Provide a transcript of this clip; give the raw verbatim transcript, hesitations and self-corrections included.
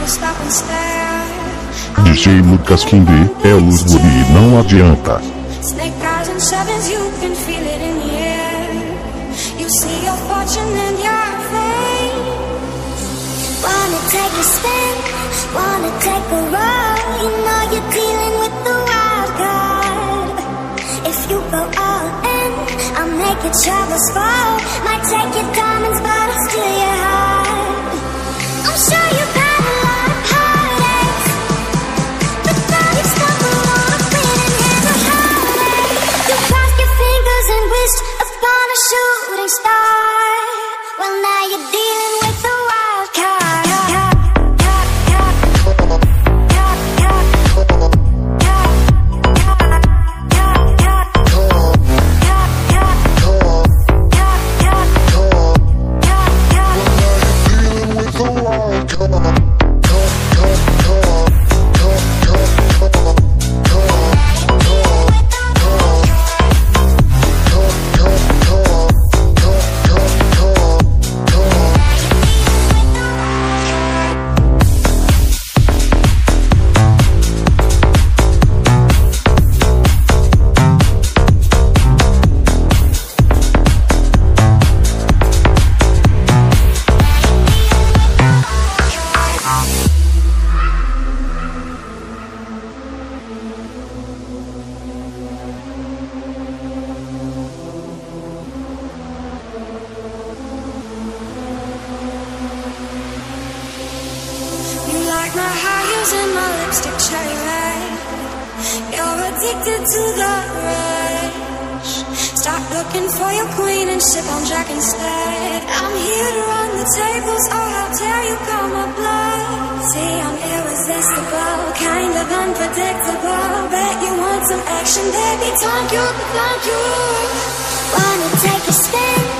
D J Lucas King é os guri, não adianta. Snake eyes and sevens, you can feel it in the air. You see your fortune and your fame. Wanna take a spin, wanna take a roll. You know you're dealing with the wild card. If you go all in, I'll make your troubles fall. Might take your diamonds, but I'll steal your heart. I'm sure you've had a lot of heartaches, but now you've stumbled on a winning hand of heartache. You crossed your fingers and wished upon a shooting star. Well, now you're dealing with the wild card. My high heels and my lipstick cherry red. You're addicted to the rush. Start looking for your queen and sip on Jack instead. I'm here to run the tables, oh how dare you call my bluff. See, I'm irresistible, kind of unpredictable. Bet you want some action, baby, thank you, thank you. Wanna take a spin,